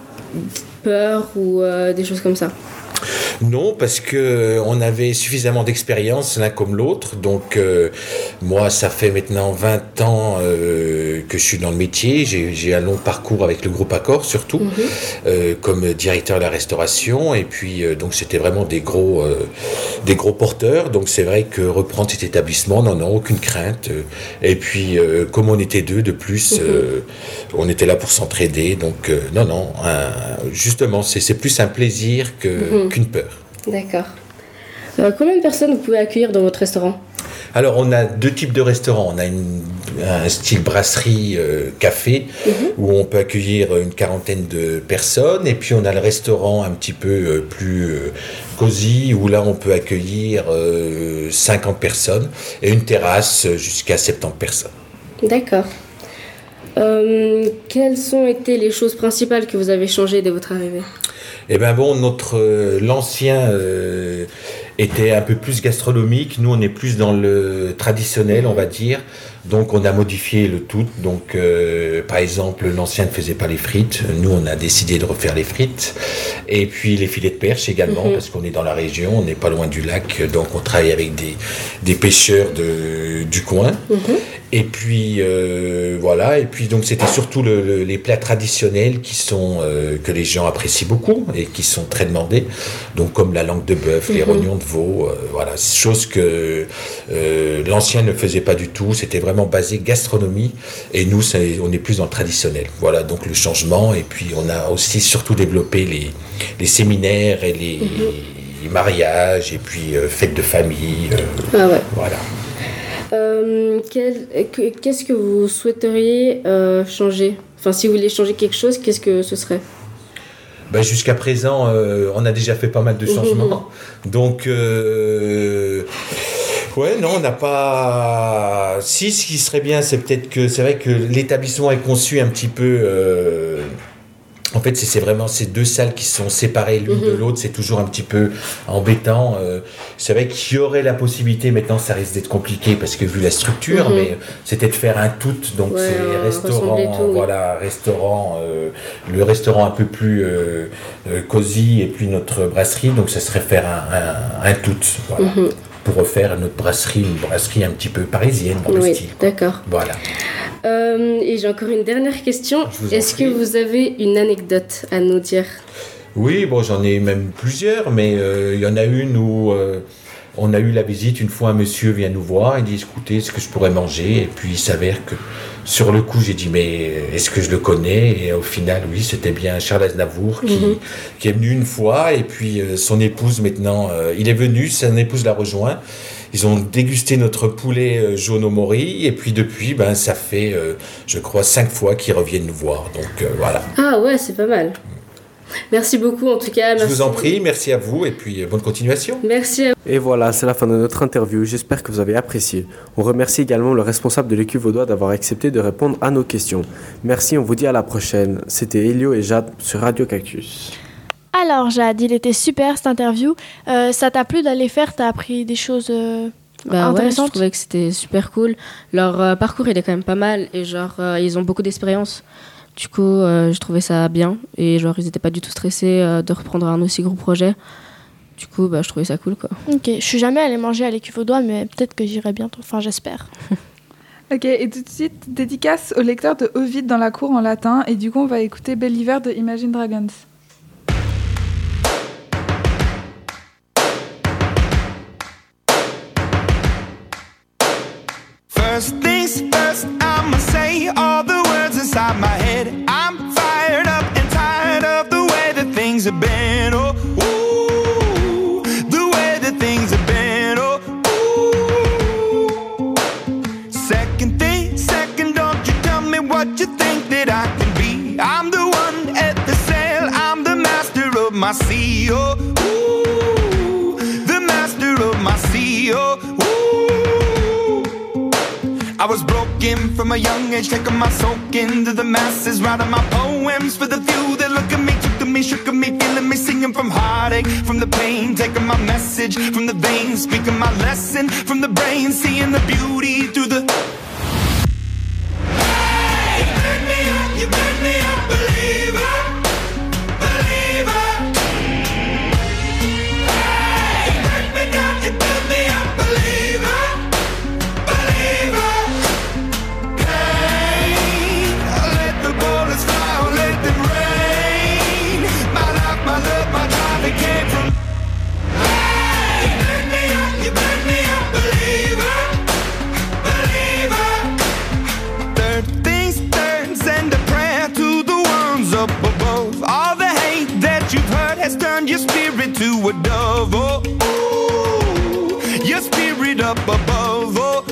peur ou euh, des choses comme ça? Non, parce que on avait suffisamment d'expérience l'un comme l'autre. Donc euh, moi, ça fait maintenant vingt ans euh, que je suis dans le métier. J'ai, j'ai un long parcours avec le groupe Accor surtout, mm-hmm. euh, comme directeur de la restauration. Et puis euh, donc c'était vraiment des gros, euh, des gros porteurs. Donc c'est vrai que reprendre cet établissement, non, non, aucune crainte. Et puis euh, comme on était deux de plus, mm-hmm. euh, on était là pour s'entraider. Donc euh, non, non, un, justement, c'est, c'est plus un plaisir que, mm-hmm. qu'une peur. D'accord. Euh, combien de personnes vous pouvez accueillir dans votre restaurant? Alors, on a deux types de restaurants. On a une, un style brasserie euh, café, mm-hmm. où on peut accueillir une quarantaine de personnes. Et puis, on a le restaurant un petit peu euh, plus euh, cosy, où là, on peut accueillir euh, cinquante personnes. Et une terrasse jusqu'à soixante-dix personnes. D'accord. Euh, quelles ont été les choses principales que vous avez changées dès votre arrivée? Eh bien bon, notre, euh, l'ancien euh, était un peu plus gastronomique. Nous, on est plus dans le traditionnel, on va dire. Donc, on a modifié le tout. Donc, euh, par exemple, l'ancien ne faisait pas les frites. Nous, on a décidé de refaire les frites. Et puis, les filets de perche également, mm-hmm. parce qu'on est dans la région, on n'est pas loin du lac. Donc, on travaille avec des, des pêcheurs de, du coin. Mm-hmm. Et puis, euh, voilà. Et puis, donc, c'était surtout le, le, les plats traditionnels qui sont, euh, que les gens apprécient beaucoup et qui sont très demandés. Donc, comme la langue de bœuf, mm-hmm. les rognons de veau. Euh, voilà. Chose que euh, l'ancien ne faisait pas du tout. C'était vraiment vraiment basé gastronomie et nous c'est, on est plus dans le traditionnel. Voilà donc le changement et puis on a aussi surtout développé les, les séminaires et les, mm-hmm. les mariages et puis euh, fêtes de famille. Euh, ah ouais. Voilà. Euh, quel, qu'est-ce que vous souhaiteriez euh, changer? Enfin si vous vouliez changer quelque chose, qu'est-ce que ce serait? Ben, jusqu'à présent, euh, on a déjà fait pas mal de changements. Mmh. Donc, euh, ouais, non, on n'a pas... Si, ce qui serait bien, c'est peut-être que... C'est vrai que l'établissement est conçu un petit peu... Euh, en fait, c'est, c'est vraiment ces deux salles qui sont séparées l'une mmh. de l'autre. C'est toujours un petit peu embêtant. Euh, c'est vrai qu'il y aurait la possibilité, maintenant ça risque d'être compliqué parce que vu la structure, mmh. mais c'était de faire un tout. Donc ouais, c'est restaurant, tout, voilà, oui. restaurant, euh, le restaurant un peu plus euh, euh, cosy et puis notre brasserie. Donc ça serait faire un, un, un tout, voilà. Mmh. Pour refaire notre brasserie, une brasserie un petit peu parisienne dans le oui, style. D'accord. Voilà. Euh, et j'ai encore une dernière question. Est-ce que vous avez une anecdote à nous dire? Oui, bon, j'en ai même plusieurs, mais il euh, y en a une où euh, on a eu la visite. Une fois, un monsieur vient nous voir, il dit écoutez, est-ce que je pourrais manger? Et puis il s'avère que sur le coup, j'ai dit mais est-ce que je le connais? Et au final, oui, c'était bien Charles Aznavour qui, mm-hmm. qui est venu une fois. Et puis euh, son épouse maintenant, euh, il est venu, son épouse l'a rejoint. Ils ont dégusté notre poulet jaune au mori et puis depuis, ben, ça fait, euh, je crois, cinq fois qu'ils reviennent nous voir. Donc euh, voilà. Ah ouais, c'est pas mal. Merci beaucoup en tout cas. Merci. Je vous en prie, merci à vous et puis euh, bonne continuation. Merci à vous. Et voilà, c'est la fin de notre interview. J'espère que vous avez apprécié. On remercie également le responsable de l'E Q Vaudois d'avoir accepté de répondre à nos questions. Merci, on vous dit à la prochaine. C'était Elio et Jade sur Radio Cactus. Alors Jade, il était super cette interview. Euh, ça t'a plu d'aller faire? T'as appris des choses euh, bah intéressantes? Ouais, je trouvais que c'était super cool. Leur euh, parcours, il est quand même pas mal et genre euh, ils ont beaucoup d'expérience. Du coup, euh, je trouvais ça bien et genre ils étaient pas du tout stressés euh, de reprendre un aussi gros projet. Du coup, bah, je trouvais ça cool quoi. Ok, je suis jamais allée manger à l'E Q Vaudois, mais peut-être que j'irai bientôt. Enfin, j'espère. Ok, et tout de suite, dédicace au lecteur de Ovid dans la cour en latin et du coup, on va écouter Believer de Imagine Dragons. First things first, I'ma say all the words inside my head. I'm fired up and tired of the way that things have been. Oh, ooh, the way that things have been. Oh, ooh. Second thing, second, don't you tell me what you think that I can be. I'm the one at the sail, I'm the master of my sea. Oh, ooh. oh, ooh. I was broken from a young age, taking my soak into the masses, writing my poems for the few that look at me, took to me, shook at me, feeling me, singing from heartache, from the pain, taking my message from the veins, speaking my lesson from the brain, seeing the beauty through the. Hey, you burn me up, you burn me up, believer, believer. Hey, you burn me down, you burn me up, believer, believer. Hey, let the bullets fly, or let them rain. My life, my love, my drive, it came from. Hey, you burn me up, you burn me up, believer, believer. Third things third, send a prayer to the ones up above. All the hate that you've heard has turned your spirit to a dove. Oh, ooh, your spirit up above. Oh,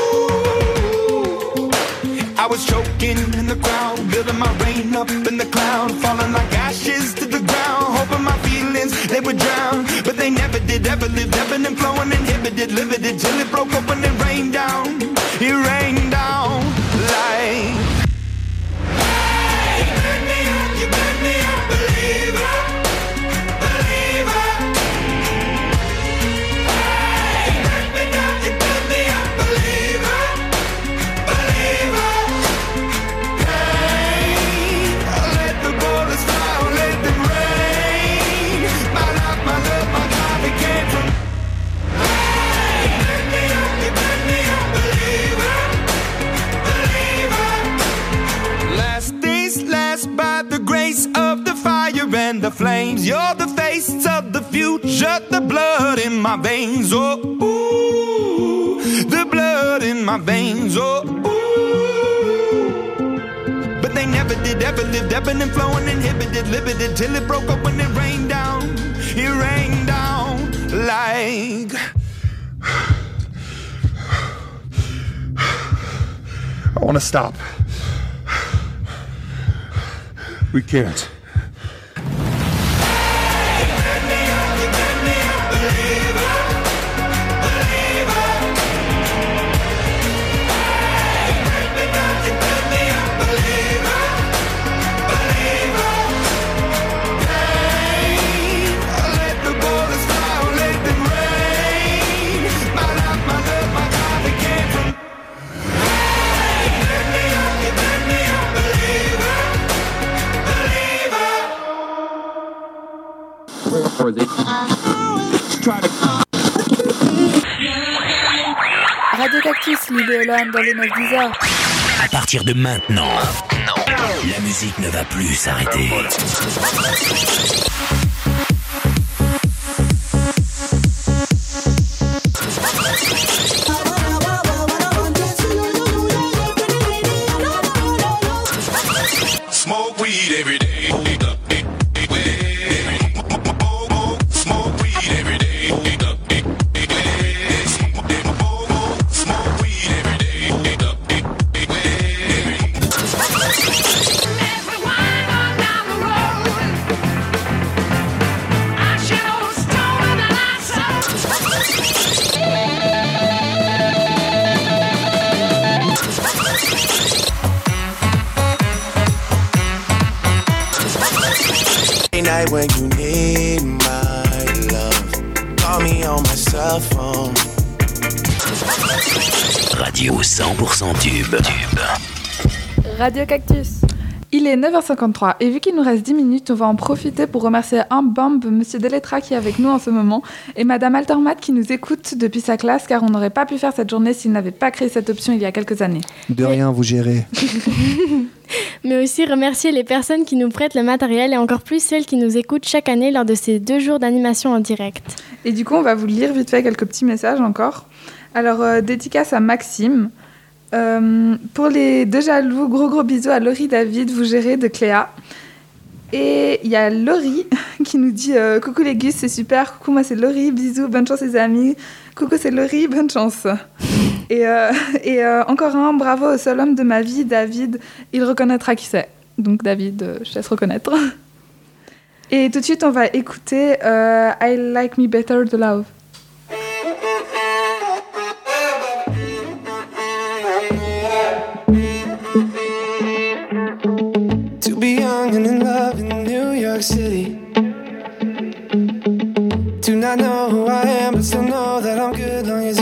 ooh. I was choking in the crowd, building my rain up in the cloud, falling like ashes to the ground, hoping my feelings they would drown, but they never did. Ever lived, ebbing and flowing, inhibited, limited, till it broke up when it rained down. It rained down like. Hey, you burn me up, you burn me up, believer, believer. Hey, you burn me down, you burn me up, believer, believer. Hey, let the bullets fly, or let them rain. My life, my love, my drive, it came from. Hey, you burn me up, you burn me up, believer, believer. Last days last by the grace of the fire and the flames. You're the face of the future, the blood in my veins. Oh, ooh, the blood in my veins. Oh, ooh. But they never did, ever lived, ebbing and flowing, inhibited, limited, till it broke up when it rained down. It rained down like. I want to stop. We can't. Radio Cactus, Lily et Lohan dans les neuf dix heures. À partir de maintenant, la musique ne va plus s'arrêter. Smoke weed every day. Night when you need my love, call me on my cell phone. Radio cent pour cent tube. Radio Cactus. Il est neuf heures cinquante-trois et vu qu'il nous reste dix minutes, on va en profiter pour remercier un bamb, Monsieur Deletra qui est avec nous en ce moment et Madame Altermat qui nous écoute depuis sa classe car on n'aurait pas pu faire cette journée s'il n'avait pas créé cette option il y a quelques années. De rien, vous gérez. Mais aussi remercier les personnes qui nous prêtent le matériel et encore plus celles qui nous écoutent chaque année lors de ces deux jours d'animation en direct. Et du coup, on va vous lire vite fait quelques petits messages encore. Alors, euh, dédicace à Maxime. Euh, pour les deux jaloux, gros gros bisous à Laurie David, vous gérez de Cléa. Et il y a Laurie qui nous dit euh, coucou les gus, c'est super. Coucou, moi c'est Laurie, bisous, bonne chance les amis. Coucou, c'est Laurie, bonne chance. Et, euh, et euh, encore un, bravo au seul homme de ma vie, David. Il reconnaîtra qui c'est. Donc David, euh, je te laisse reconnaître. Et tout de suite, on va écouter euh, I Like Me Better de Love.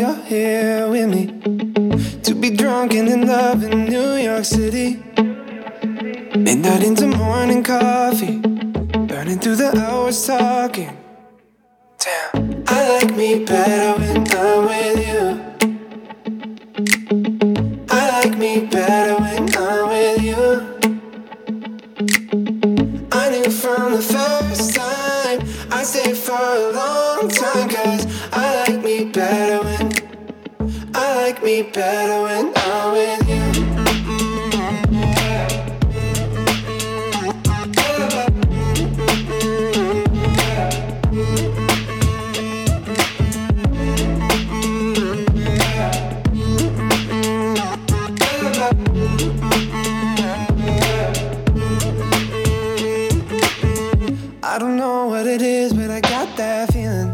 you're here with me. To be drunk and in love in New York City. Midnight into morning coffee. Burning through the hours talking. Damn, I like me better when I'm with you. I like me better when I'm with you. I knew from the first time I stayed for a long time. Cause I like me better when I like me better when I'm with you. I don't know what it is, but I got that feeling.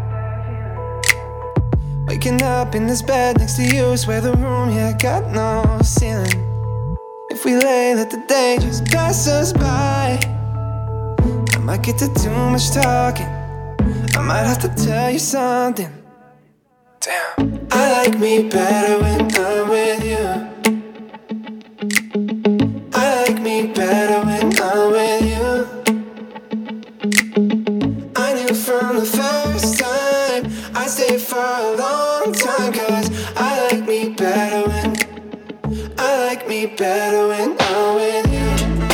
Waking up in this bed next to you, swear the room, yeah, got no ceiling. If we lay, let the day just pass us by. I might get to too much talking. I might have to tell you something. Damn, I like me better when I'm with you. I like me better when I'm with you. I knew from the first time I stayed for a long time. Cause I like me better when I like me better when I'm with you.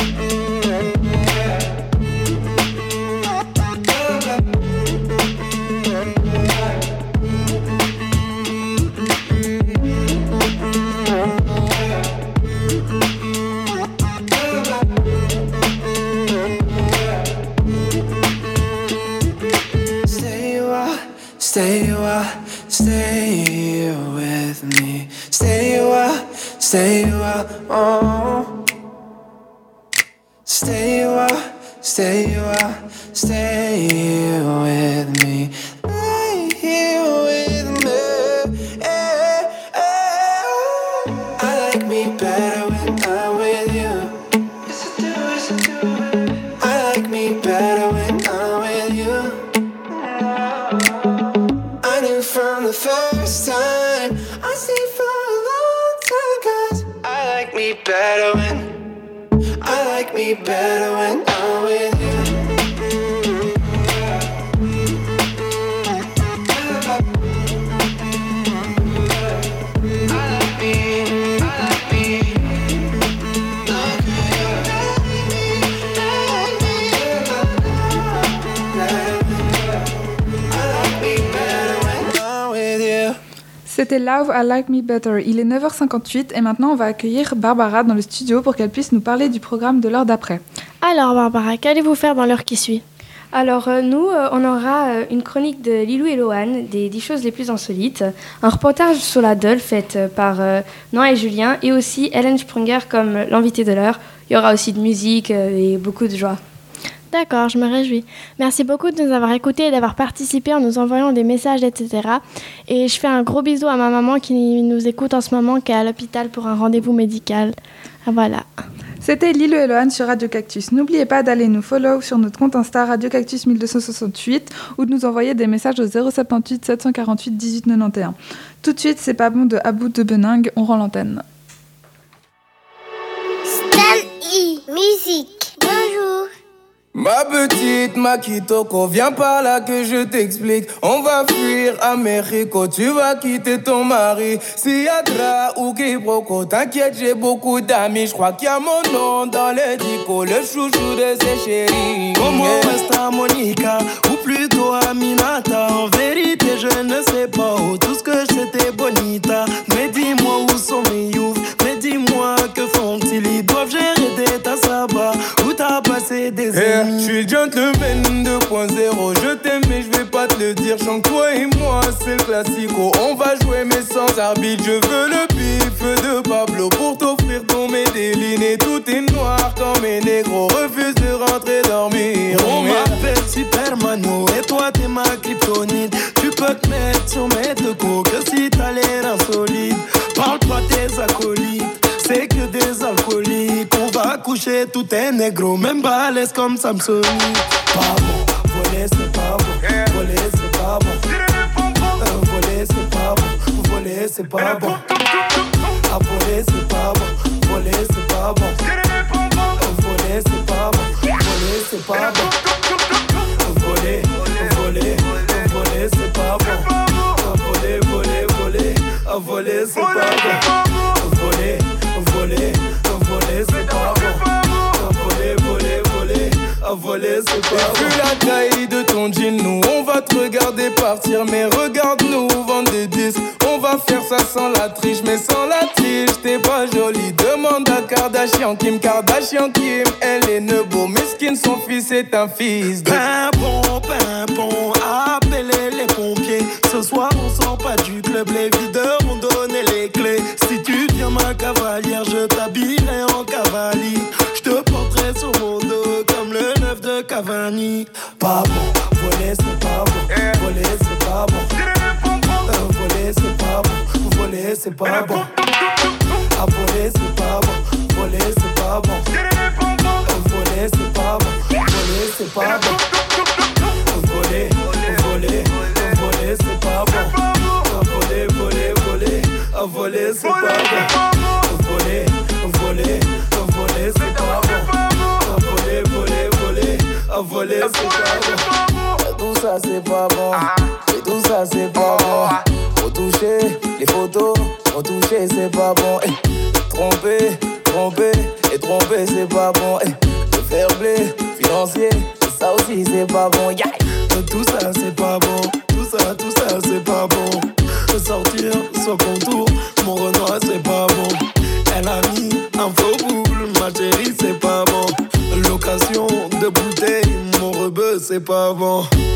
Stay a while, stay with me. Stay a while, stay a while, oh. Stay a while, stay a while, stay with me. Stay here with me. Yeah, yeah. I like me better when I'm with you. Yes I do, yes I do. I like me better when I'm with you. From the first time I stayed for a long time. Cause I like me better when I like me better when I'm with you. I like me, I like me. C'était Love, I Like Me Better. Il est neuf heures cinquante-huit et maintenant on va accueillir Barbara dans le studio pour qu'elle puisse nous parler du programme de l'heure d'après. Alors Barbara, qu'allez-vous faire dans l'heure qui suit ? Alors euh, nous, euh, on aura euh, une chronique de Lilou et Lohan, des dix choses les plus insolites, un reportage sur la Dole fait euh, par euh, Noah et Julien, et aussi Hélène Sprunger comme l'invité de l'heure. Il y aura aussi de musique euh, et beaucoup de joie. D'accord, je me réjouis. Merci beaucoup de nous avoir écoutés et d'avoir participé en nous envoyant des messages, et cetera. Et je fais un gros bisou à ma maman qui nous écoute en ce moment, qui est à l'hôpital pour un rendez-vous médical. Voilà. C'était Lilou et Lohan sur Radio Cactus. N'oubliez pas d'aller nous follow sur notre compte Insta Radio Cactus mille deux cent soixante-huit ou de nous envoyer des messages au zéro soixante-dix-huit sept cent quarante-huit dix-huit quatre-vingt-onze. Tout de suite, C'est pas bon de Abou de Beningue. On rend l'antenne. Stan-I, musique. Bonjour. Ma petite Makitoko, viens par là que je t'explique. On va fuir à Mexico, tu vas quitter ton mari. Si y'a Dra ou quiproquo, t'inquiète, j'ai beaucoup d'amis. Je crois qu'il y a mon nom dans le dico, le chouchou de ses chéris. Como esta Monica, ou plutôt Aminata. En vérité, je ne sais pas où, tout ce que je sais t'es bonita. Mais dis-moi où sont mes youths, mais dis-moi que font-ils. Ils doivent gérer des tasses là-bas, où t'as passé des années. Je suis gentleman deux point zéro, je t'aime mais je vais pas te le dire. Chante toi et moi c'est le classico, on va jouer mais sans arbitre. Je veux le bif de Pablo pour t'offrir ton Medellin. Et tout est noir comme mes négros refusent de rentrer dormir. On m'appelle Supermano et toi t'es ma kryptonite. Tu peux te mettre sur mes deux coups que si t'as l'air insolite. Parle pas tes acolytes, c'est que des alcooliques. On va coucher tout est négro, même balèze comme Samsonite. Pas bon, voler c'est pas bon, voler c'est pas bon, euh, voler c'est pas bon, c'est pas bon. À voler, c'est pas bon. Voler, c'est pas bon. Voler, c'est pas bon. Voler, c'est pas bon. Voler, voler, voler, c'est pas bon. Voler, voler, voler, voler, c'est pas bon. Voler, voler, voler, c'est pas bon. Voler, voler, voler, voler, c'est pas bon. Vu la taille de ton jean, nous on va te regarder partir, mais regarde-nous vendre des disques. On va faire ça sans la triche, mais sans la triche, t'es pas jolie. Demande à Kardashian Kim, Kardashian Kim, elle est nebo, mesquine, son fils est un fils de pimpon, pimpon, appelez les pompiers. Ce soir on sort pas du club, les videurs ont donné les clés. Si tu deviens ma cavalière, je t'habillerai en cavalier. Je te porterai sur mon dos comme le neuf de Cavani. Pas bon, voler c'est pas bon, voler c'est pas bon. Voler c'est pas bon, voler c'est pas bon. À voler c'est pas bon, voler c'est pas bon. Voler c'est pas bon, voler c'est pas bon. Voler, voler, voler c'est pas bon. Voler, voler, voler, voler c'est pas bon. Voler, voler, voler c'est pas bon. Voler, voler, voler, voler c'est pas bon. Tout ça c'est pas bon, et tout ça c'est pas bon. Faut toucher les photos, faut toucher c'est pas bon. Eh, tromper, tromper et tromper c'est pas bon. Eh, le fair play financier, ça aussi c'est pas bon. Yeah. Tout ça c'est pas bon, tout ça, tout ça c'est pas bon. Sortir sans contour, mon Renoir c'est pas bon. Elle a mis un faux boule, ma chérie c'est pas bon. Location de bouteille, mon rebeu c'est pas bon.